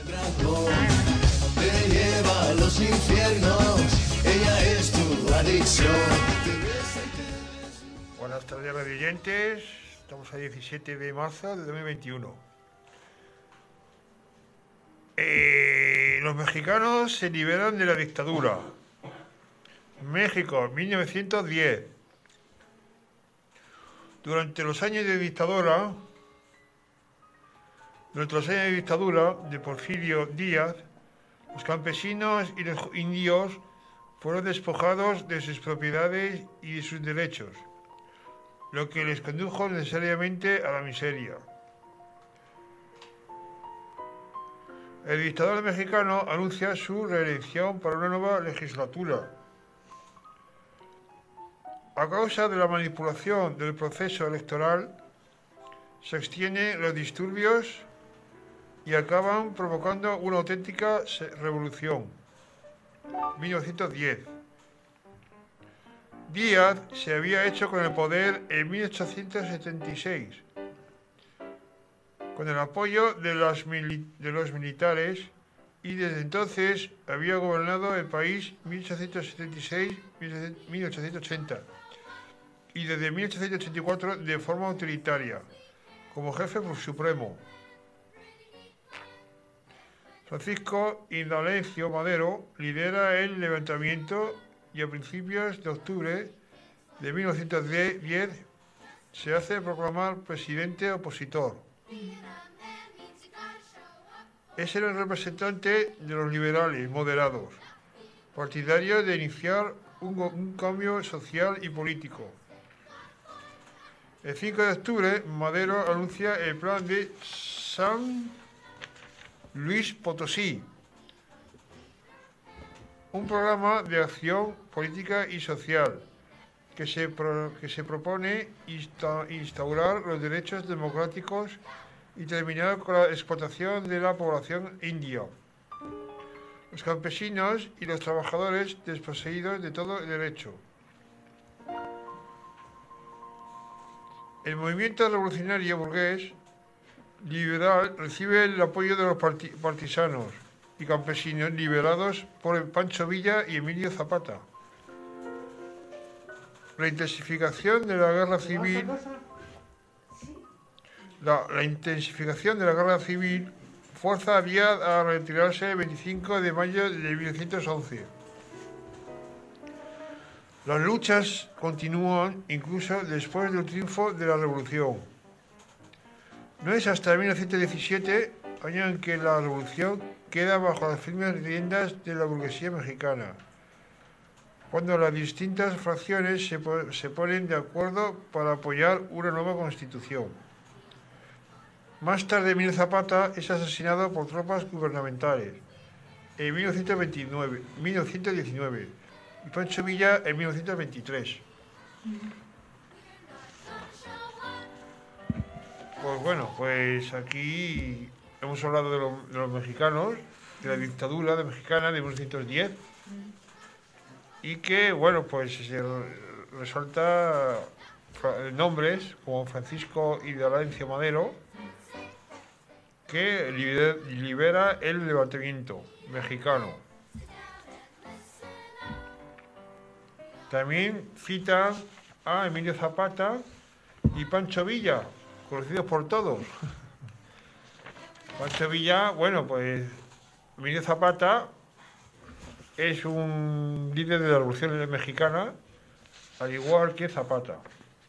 Te lleva a los infiernos, ella es tu adicción. Buenas tardes, radioyentes. Estamos a diecisiete de marzo de dos mil veintiuno. Eh, los mexicanos se liberan de la dictadura. México, mil novecientos diez. Durante los años de dictadura, durante los años de dictadura de Porfirio Díaz, los campesinos y los indios fueron despojados de sus propiedades y de sus derechos, lo que les condujo necesariamente a la miseria. El dictador mexicano anuncia su reelección para una nueva legislatura. A causa de la manipulación del proceso electoral, se extienden los disturbios y acaban provocando una auténtica revolución. mil novecientos diez. Díaz se había hecho con el poder en mil ochocientos setenta y seis. con el apoyo de los, mili- de los militares, y desde entonces había gobernado el país mil ochocientos setenta y seis a mil ochocientos ochenta y desde mil ochocientos ochenta y cuatro de forma autoritaria, como jefe supremo. Francisco Indolencio Madero lidera el levantamiento y a principios de octubre de mil novecientos diez se hace proclamar presidente opositor. Es el representante de los liberales moderados, partidario de iniciar un, un cambio social y político. El cinco de octubre, Madero anuncia el plan de San Luis Potosí, un programa de acción política y social que se, pro, que se propone insta, instaurar los derechos democráticos y terminar con la explotación de la población india, los campesinos y los trabajadores desposeídos de todo derecho. El movimiento revolucionario burgués liberal recibe el apoyo de los parti partisanos y campesinos liberados por Pancho Villa y Emilio Zapata. La intensificación de la guerra civil La, la intensificación de la guerra civil fuerza a Díaz a retirarse el veinticinco de mayo de mil novecientos once. Las luchas continúan incluso después del triunfo de la revolución. No es hasta mil novecientos diecisiete, año en que la revolución queda bajo las firmes riendas de la burguesía mexicana, cuando las distintas fracciones se, po se ponen de acuerdo para apoyar una nueva constitución. Más tarde, Emilio Zapata es asesinado por tropas gubernamentales en mil novecientos veintinueve, mil novecientos diecinueve y Pancho Villa en mil novecientos veintitrés. Pues bueno, pues aquí hemos hablado de, lo, de los mexicanos, de la dictadura de mexicana de mil novecientos diez, y que, bueno, pues se resalta nombres como Francisco Indolencio Madero, que libera el levantamiento mexicano. También citan a Emilio Zapata y Pancho Villa, conocidos por todos. Pancho Villa, bueno, pues Emilio Zapata es un líder de la Revolución Mexicana, al igual que Zapata.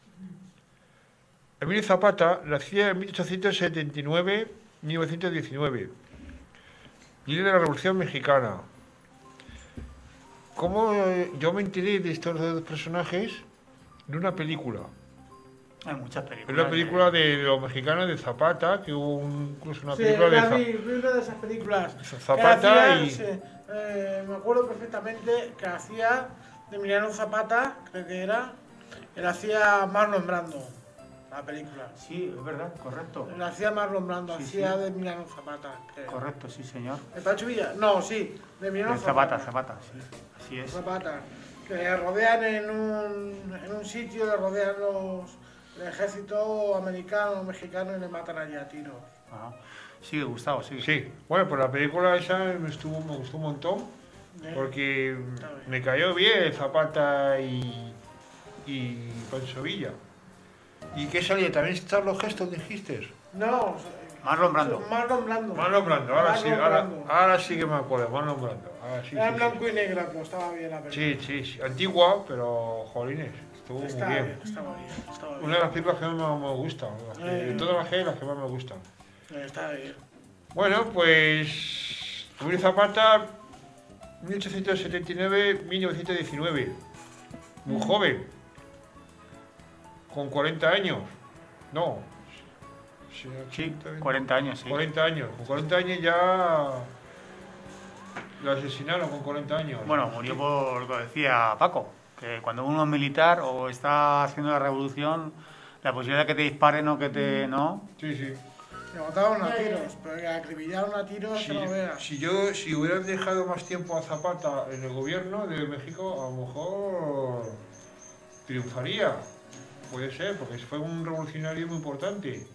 Emilio Zapata nació en mil ochocientos setenta y nueve a mil novecientos diecinueve, líder de la Revolución Mexicana. ¿Cómo yo me enteré de estos dos personajes? De una película. Hay muchas películas. Es la película de, de los mexicanos de Zapata, que hubo un, incluso una sí, película de Zapata. Sí, una de esas películas. Zapata hacía, y... Sí, eh, me acuerdo perfectamente que hacía de Emiliano Zapata, creo que era, él hacía Marlon Brando. La película. Sí, es verdad, correcto. La hacía Marlon Brando, sí, hacía sí. de Emiliano Zapata. Creo. Correcto, sí, señor. ¿El Pancho Villa? No, sí, de Emiliano de Zapata. Zapata, Zapata, sí. Así es. Zapata. Que le rodean en un, en un sitio, le rodean los, el ejército americano, mexicano y le matan allí a tiros. Ajá. Sigue, Gustavo, sigue. Sí, bueno, pues la película esa me, estuvo, me gustó un montón, ¿Eh? porque me cayó bien Zapata y, y Pancho Villa. ¿Y qué salía? ¿También están los gestos, dijiste? No, Marlon Brando. Marlon Brando. Marlon Brando, ahora, Marlon sí, ahora, Brando. ahora sí que me acuerdo, Marlon Brando. Ahora sí, Era en sí, blanco sí. y negro, pero estaba bien la película. Sí, sí, sí, antigua, pero jolines, estuvo Está muy bien. bien, estaba bien, estaba bien. Una de las películas que más me gustan, las que, Eh. de todas las que hay, las que más me gustan. Eh, Está bien. Bueno, pues Emilio Zapata, mil ochocientos setenta y nueve a mil novecientos diecinueve, muy joven, con cuarenta años, no, sí, cuarenta años, sí. cuarenta años, con cuarenta años ya lo asesinaron con cuarenta años. Bueno, murió por lo que decía Paco, que cuando uno es militar o está haciendo la revolución, la posibilidad de que te disparen o que te... ¿no? Sí, sí. Le mataron a tiros, pero que acribillaron a tiros, Si, que no veas. si yo, si hubieran dejado más tiempo a Zapata en el gobierno de México, a lo mejor triunfaría. Puede ser, porque fue un revolucionario muy importante.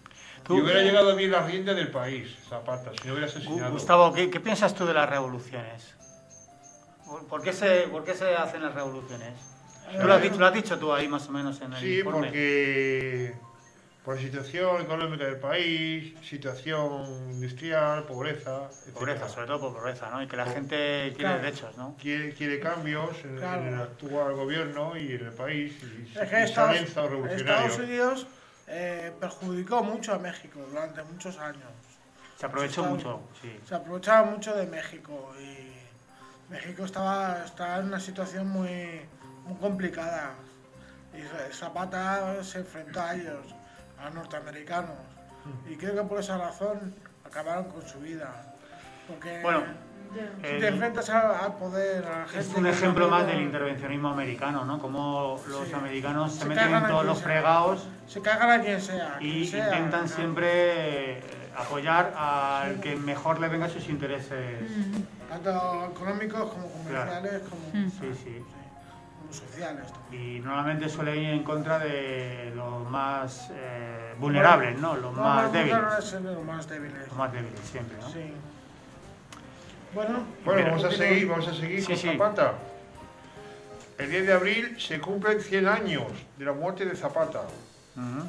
Y hubiera llegado bien la rienda del país, Zapata, si no hubiera asesinado. Gustavo, ¿qué, qué piensas tú de las revoluciones? ¿Por qué se, por qué se hacen las revoluciones? ¿Tú lo has, dicho, lo has dicho tú ahí más o menos en el Sí, informe? porque por la situación económica del país, situación industrial, pobreza, etcétera. Pobreza, sobre todo por pobreza, ¿no? Y que la gente quiere Claro. derechos, ¿no? Quiere, quiere cambios en, Claro. en el actual gobierno y en el país. Y, Es y que Estados, Estados revolucionarios. Estados Unidos eh, perjudicó mucho a México durante muchos años. Se aprovechó Estaba- mucho, sí. Se aprovechaba mucho de México y México estaba, estaba en una situación muy, muy complicada. Y Zapata se enfrentó a ellos, a los norteamericanos. Y creo que por esa razón acabaron con su vida. Porque Bueno, si el- te enfrentas al, al poder, a la gente... Es un que ejemplo no más quiere- del intervencionismo americano, ¿no? Como los Sí. americanos se, Se meten cagan en a todos quien los sea. fregados Se cagan a quien sea. a quien y sea, intentan claro. siempre eh, apoyar al que mejor le venga a sus intereses. Tanto económicos como comerciales, como, Sí, sí. como sociales. Y normalmente suele ir en contra de los más eh, vulnerables, ¿no? Los No, más los débiles. vulnerables, los más débiles. Los más débiles siempre, ¿no? Sí. Bueno, Bueno, mira, vamos a continúa. seguir, vamos a seguir Sí, con sí. Zapata. El diez de abril se cumplen cien años de la muerte de Zapata. Ujú.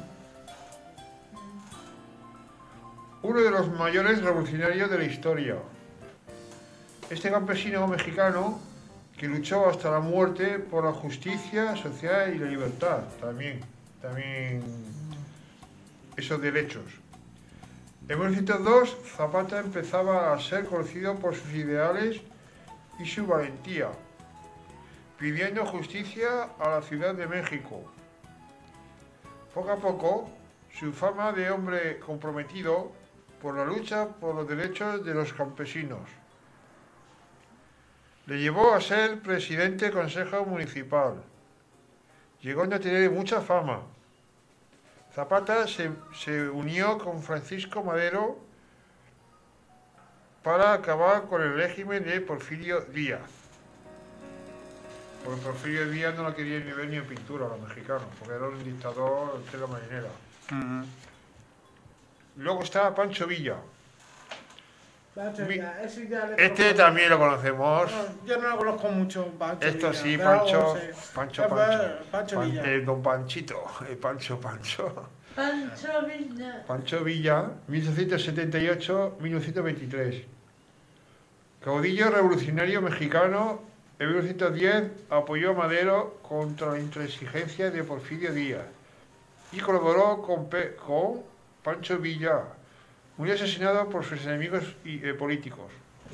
Uno de los mayores revolucionarios de la historia. Este campesino mexicano que luchó hasta la muerte por la justicia social y la libertad, también, también esos derechos. En mil novecientos dos, Zapata empezaba a ser conocido por sus ideales y su valentía, pidiendo justicia a la Ciudad de México. Poco a poco, su fama de hombre comprometido por la lucha por los derechos de los campesinos le llevó a ser presidente del Consejo Municipal, llegando a tener mucha fama. Zapata se, se unió con Francisco Madero para acabar con el régimen de Porfirio Díaz. Porque Porfirio Díaz no la quería ni ver ni en pintura a los mexicanos, porque era un dictador de la marinera. Ujú. Luego está Pancho Villa. Pancho Mi- Villa, ese ya le Este conozco. también lo conocemos. No, yo no lo conozco mucho, Pancho Esto Villa, sí, pero algo Pancho, sé. Pancho, Eh, Pancho. Pancho Pan- Villa. el don Panchito, el Pancho, Pancho. Pancho Villa. Pancho Villa, mil ochocientos setenta y ocho a mil novecientos veintitrés. Caudillo revolucionario mexicano, en mil novecientos diez apoyó a Madero contra la intransigencia de Porfirio Díaz y colaboró con, Pe- con Pancho Villa, muy asesinado por sus enemigos y, eh, políticos.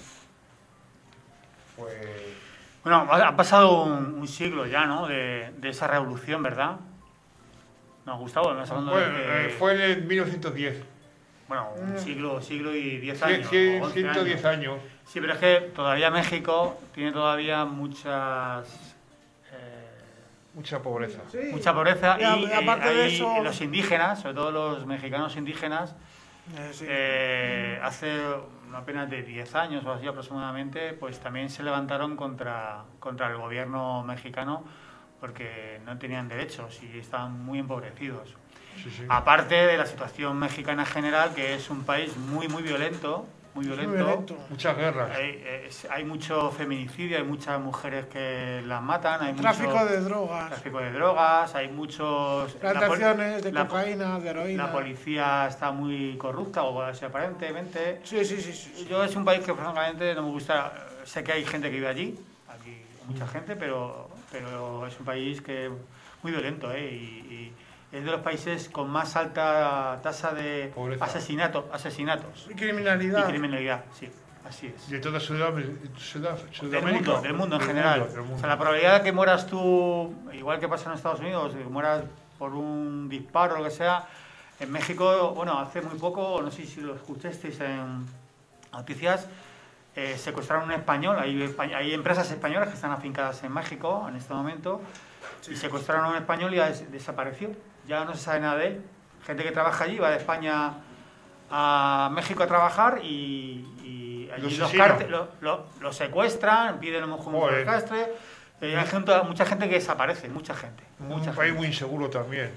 Pues Bueno, ha ha pasado un, un siglo ya, ¿no? De, de esa revolución, ¿verdad? No, Gustavo, me estás hablando Bueno, de que- eh, fue en mil novecientos diez. Bueno, un siglo, siglo y diez Cien- años. cien- o once ciento diez años. Sí, pero es que todavía México tiene todavía muchas... eh, Mucha pobreza. mucha pobreza Y a- y, y aparte eh, de ahí eso- los indígenas, sobre todo los mexicanos indígenas, Eh, sí. eh, hace apenas de diez años o así aproximadamente, pues también se levantaron contra, contra el gobierno mexicano porque no tenían derechos y estaban muy empobrecidos. Sí, sí. Aparte de la situación mexicana en general, que es un país muy, muy violento, muy violento. violento. Muchas guerras. Hay, es- hay mucho feminicidio, hay muchas mujeres que las matan, hay Tráfico mucho de drogas. tráfico de drogas, hay muchos... la pol- Plantaciones de la po- cocaína, de heroína. La policía está muy corrupta, o así aparentemente. Sí, sí, sí, sí, sí. Yo es un país que francamente no me gusta. Sé que hay gente que vive allí, aquí hay mucha gente, pero, pero es un país que muy violento, ¿eh? Y, y es de los países con más alta tasa de Pobreza. asesinato, asesinatos. Y criminalidad. Y criminalidad, sí, así es. De toda Sudam- Sudam- Del Sudamérica. mundo, del mundo en Del general. mundo, del mundo. O sea, la probabilidad de que mueras tú, igual que pasa en Estados Unidos, de que mueras por un disparo o lo que sea, en México, bueno, hace muy poco, no sé si lo escuchasteis en noticias, eh, secuestraron un español, hay, espa- hay empresas españolas que están afincadas en México en este momento, y secuestraron a un español y ya des- desapareció, ya no se sabe nada de él. Gente que trabaja allí, va de España a México a trabajar y, y allí Lo los asesinan. cárteles lo, lo- lo secuestran, piden a lo mejor un Joder. rescate. Eh, hay gente- mucha gente que desaparece, mucha gente. Un Mucha país gente. muy inseguro también.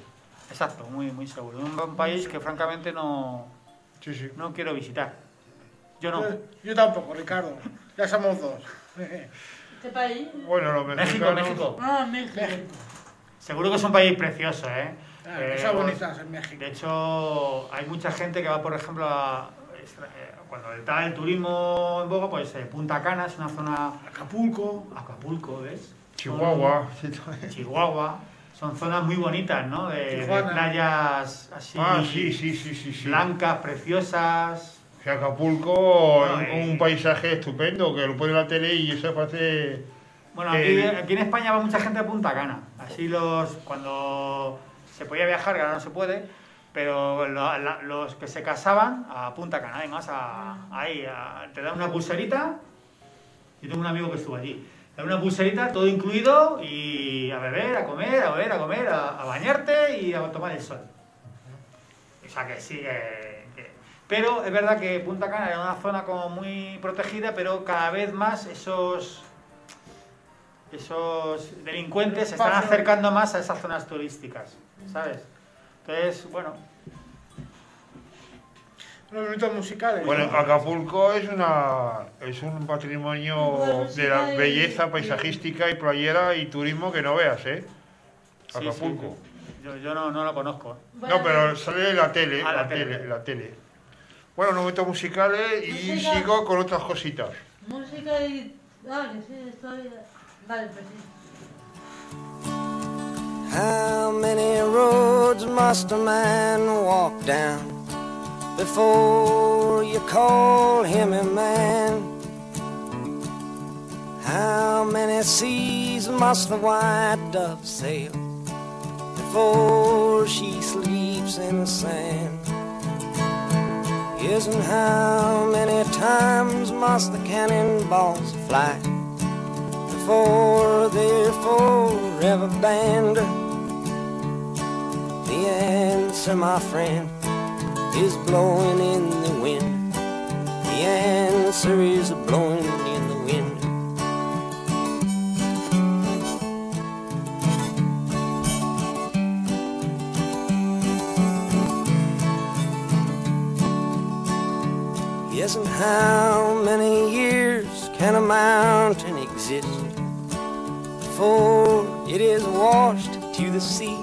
Exacto, muy, muy seguro. Un, un país que francamente no, sí, sí. no quiero visitar. Yo no. Yo, yo tampoco, Ricardo. Ya somos dos. ¿Qué país? Bueno, los México, mexicanos... México. Ah, México. Seguro que es un país precioso, ¿eh? Ah, Eh, cosas bonitas en México. De hecho, hay mucha gente que va, por ejemplo, a, eh, cuando está el turismo en boga, pues eh, Punta Cana es una zona... Acapulco. Acapulco, ¿ves? Chihuahua. Son- Chihuahua. Son zonas muy bonitas, ¿no? De, de Tijuana. playas así... Ah, sí, sí, sí, sí, sí. Blancas, preciosas... Que Acapulco, No, un, eh. un paisaje estupendo, que lo pone en la tele y eso parece... Bueno, aquí, eh, aquí en España va mucha gente a Punta Cana. Así los... Cuando se podía viajar, que ahora no se puede, pero lo- la- los que se casaban a Punta Cana, venga, vas a, ahí, a- te dan una pulserita. Yo tengo un amigo que estuvo allí. Te dan una pulserita, todo incluido, y a beber, a comer, a beber, a comer, a, a bañarte y a tomar el sol. O sea que sí, que- que- pero es verdad que Punta Cana era una zona como muy protegida, pero cada vez más esos esos delincuentes se están Paso. acercando más a esas zonas turísticas, ¿sabes? Entonces, bueno, Unos minutos musicales. Bueno, ¿no? Acapulco es una es un patrimonio de la belleza paisajística y playera y turismo que no veas, ¿eh? sí, Acapulco. sí, yo, yo no, no lo conozco. Bueno, No, pero sale en la tele, Ah, la, la tele, tele. la tele. Bueno, momentos musicales y Música. sigo con otras cositas. Música y... Ah, que sí, estoy... Vale, pues sí. How many roads must a man walk down before you call him a man? How many seas must the white dove sail before she sleeps in the sand? Yes, and how many times must the cannonballs fly before they're forever banned? The answer, my friend, is blowing in the wind. The answer is blowing in the wind. Yes, and how many years can a mountain exist before it is washed to the sea?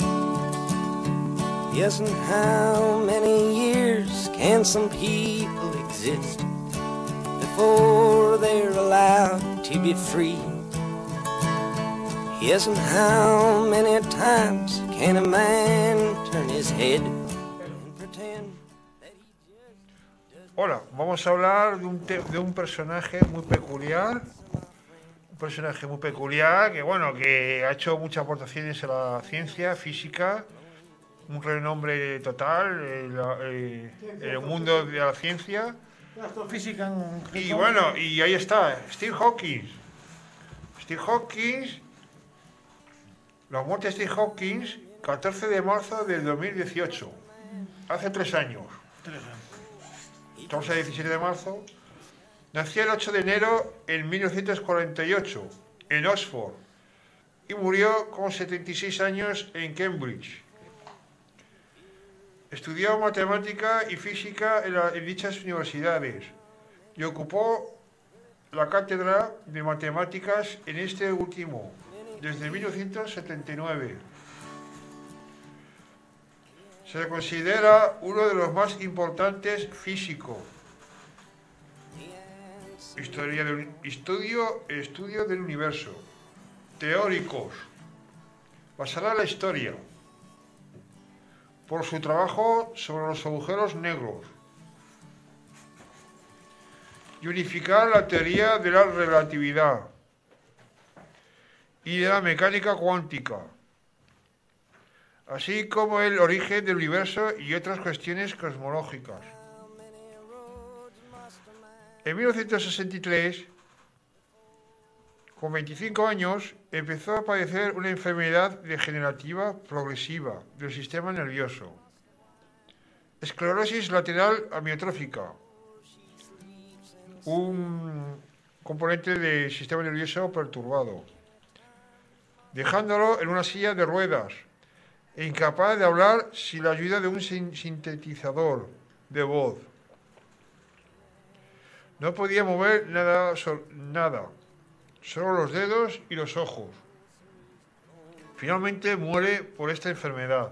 Yes, and how many years can some people exist before they're allowed to be free? Yes, and how many times can a man turn his head and pretend? Hola, vamos a hablar de un, te- de un personaje muy peculiar. Un personaje muy peculiar que, bueno, que ha hecho muchas aportaciones a la ciencia, física, un renombre total en, la- eh, en el mundo de la ciencia. La astrofísica en Y bueno, y ahí está, Steve Hawking. Steve Hawking, la muerte de Steve Hawking, catorce de marzo del dos mil dieciocho, hace tres años. Tres años. Estamos a diecisiete de marzo. Nació el ocho de enero en mil novecientos cuarenta y ocho en Oxford y murió con setenta y seis años en Cambridge. Estudió matemática y física en, la- en dichas universidades y ocupó la cátedra de matemáticas en este último desde mil novecientos setenta y nueve. Se le considera uno de los más importantes físicos. Historia del, estudio, estudio del universo. Teóricos. Pasará a la historia por su trabajo sobre los agujeros negros y unificar la teoría de la relatividad y de la mecánica cuántica, así como el origen del universo y otras cuestiones cosmológicas. En mil novecientos sesenta y tres, con veinticinco años, empezó a padecer una enfermedad degenerativa progresiva del sistema nervioso, esclerosis lateral amiotrófica, un componente del sistema nervioso perturbado, dejándolo en una silla de ruedas e incapaz de hablar sin la ayuda de un sin- sintetizador de voz. No podía mover nada, sol- nada, solo los dedos y los ojos. Finalmente muere por esta enfermedad.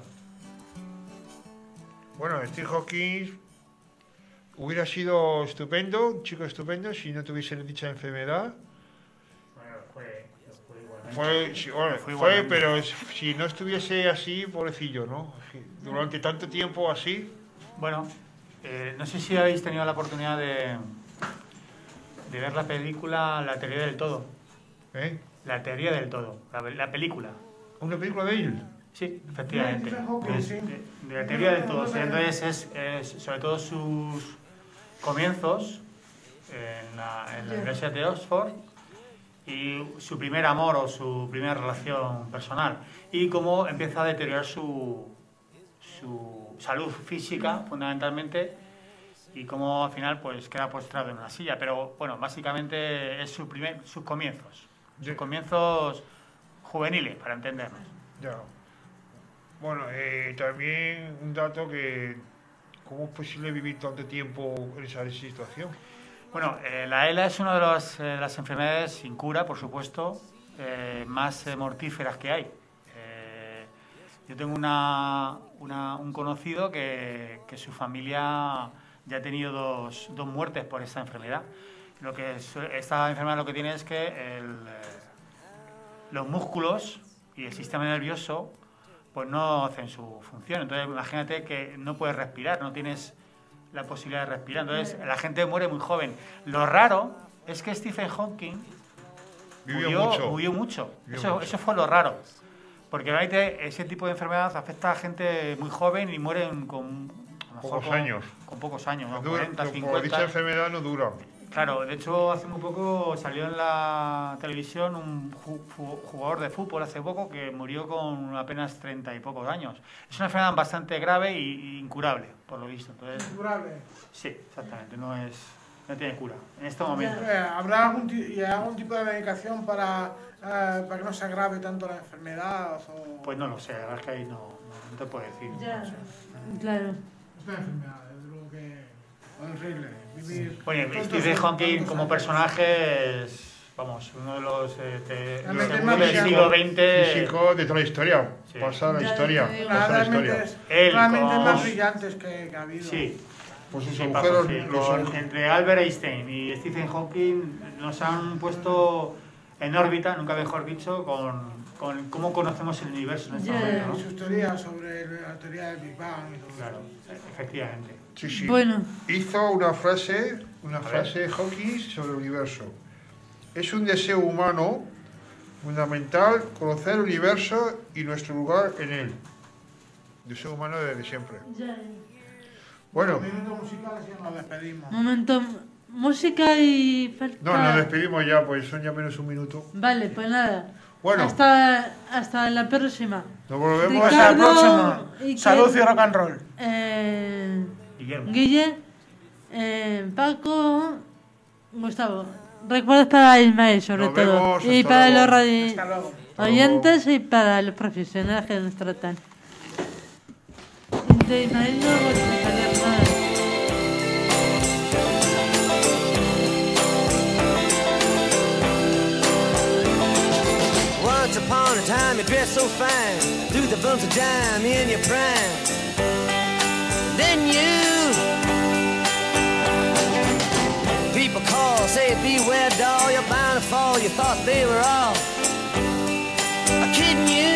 Bueno, Stephen Hawking hubiera sido estupendo, un chico estupendo, si no tuviese dicha enfermedad. Bueno, fue, fue igualmente. Fue, sí, bueno, Fue fue, igualmente. pero es- si no estuviese así, pobrecillo, ¿no? Durante tanto tiempo así. Bueno, eh, no sé si habéis tenido la oportunidad de, de ver la película La teoría del todo. ¿Eh? La teoría del todo, la, la película. ¿Una película de él? Sí, efectivamente. Stephen Hawking, Es- sí. de, de la teoría del todo. O sea, entonces es, es sobre todo sus comienzos en la, en la Universidad de Oxford y su primer amor o su primera relación personal y cómo empieza a deteriorar su, su salud física fundamentalmente y cómo al final pues queda postrado en una silla. Pero bueno, básicamente es su primer, sus comienzos, sus comienzos juveniles, para entendernos. Ya. Bueno, eh, también un dato que... ¿Cómo es posible vivir tanto tiempo en esa situación? Bueno, eh, la ELA es una de las, eh, las enfermedades sin cura, por supuesto, eh, más eh, mortíferas que hay. Eh, yo tengo una, una- un conocido que, que su familia ya ha tenido dos, dos muertes por esta enfermedad. Lo que es- esta enfermedad lo que tiene es que el, eh, los músculos y el sistema nervioso pues no hacen su función. Entonces imagínate que no puedes respirar, no tienes la posibilidad de respirar. Entonces la gente muere muy joven. Lo raro es que Stephen Hawking Vivió murió mucho. murió mucho. Vivió Eso, mucho. eso fue lo raro. Porque realmente ese tipo de enfermedad afecta a gente muy joven y mueren con, a lo mejor Pocos con- años. con pocos años, ¿no? Dura- cuarenta, por cincuenta. dicha enfermedad no dura. Claro, de hecho hace muy poco salió en la televisión un ju- fu- jugador de fútbol hace poco que murió con apenas treinta y pocos años. Es una enfermedad bastante grave y, y incurable, por lo visto. Entonces, Incurable. sí, exactamente, no es, no tiene cura en este momento. Eh, ¿Habrá algún, ti- y algún tipo de medicación para, eh, para que no se agrave tanto la enfermedad? O... Pues no lo sé, la verdad es que ahí no, no, no te puedo decir. Ya, no sé. claro. Esta enfermedad, es lo que... Horrible. Vivir... Oye, tantos Stephen años, Hawking tantos como años. personaje es, vamos, uno de los eh, te- La mente según más del brillante. siglo veinte. Físico de toda la historia. Sí. Pasa la Ya historia. te digo. Pasa la Realmente historia. es Él realmente con- más brillantes que, que ha habido. Sí, Pues sus sí, agujeros... Paco, sí. los Con- agujeros- entre Albert Einstein y Stephen Hawking nos han puesto en órbita, nunca mejor dicho, con, con cómo conocemos el universo en este Ya. momento, Y ¿no? sus teorías sobre la teoría del Big Bang y todo Claro, eso. efectivamente. Sí, sí. Bueno. Hizo una frase, una ver. frase Hawking sobre el universo. Es un deseo humano fundamental conocer el universo y nuestro lugar en él. Deseo humano desde siempre. Ya. Bueno, Minutos musicales y nos despedimos. Momento, música y falta... no, nos despedimos ya, pues son ya menos un minuto. Vale, pues nada. Bueno. Hasta, hasta la próxima. Nos volvemos Hasta la Ricardo, próxima. y que- Salud y rock and roll. Eh, Guillermo. Guille, eh, Paco, Gustavo. Recuerdos para Ismael, sobre Nos todo. vemos, Y hasta para luego. los radi- Hasta luego. oyentes y para los profesionales que nos tratan. De Ismael no voy a saber nada. Once upon a time you dressed so fine, threw the bumps of dime in your prime. Then you, people call, say beware doll, you're bound to fall. You thought they were all kidding you.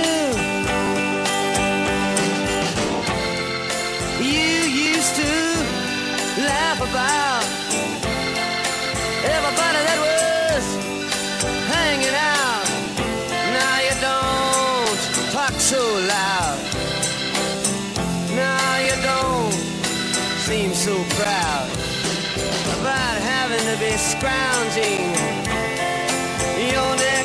You used to laugh about everybody that was hanging out. Now you don't talk so loud. Now you don't seem so proud about having to be scrounging your day.